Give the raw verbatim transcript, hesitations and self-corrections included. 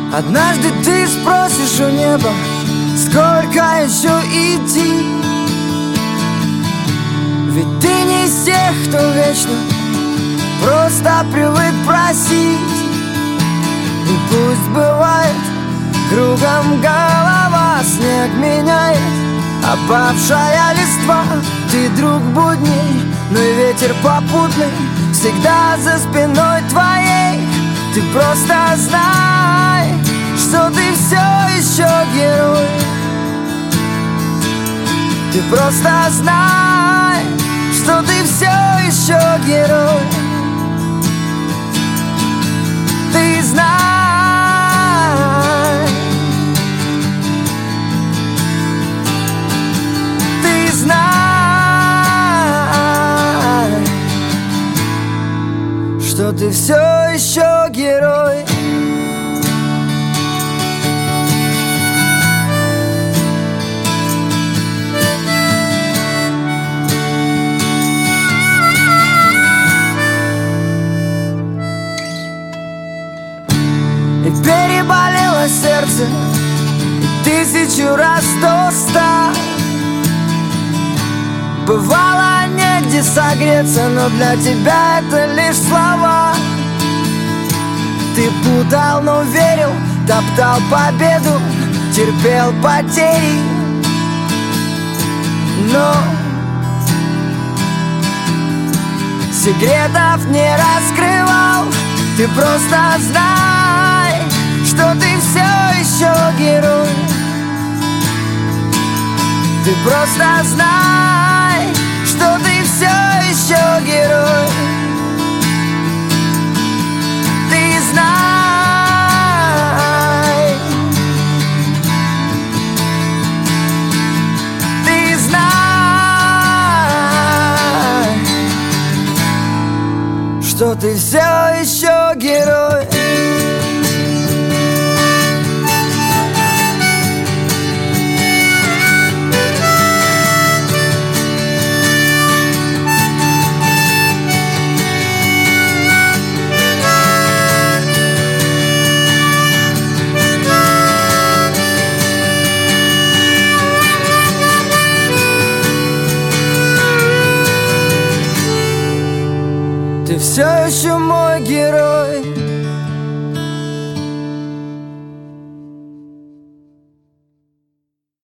Однажды ты спросишь у неба, сколько еще идти. Ведь ты не из тех, кто вечно просто привык просить. И пусть бывает кругом голова, снег меняет опавшая листва. Ты друг будней, но и ветер попутный всегда за спиной твоей. Ты просто знай, что ты все еще герой. Ты просто знай, что ты все еще герой. Ты знай. Ты знай, что ты все еще герой. И переболело сердце, и тысячу раз до ста. Бывало негде согреться, но для тебя это лишь слова. Ты путал, но верил, топтал победу, терпел потери. Но секретов не раскрывал. Ты просто знай, что ты все еще герой. Ты просто знай, что ты все еще герой. Ты знай. Ты знай, что ты все еще герой. Ты все еще мой герой.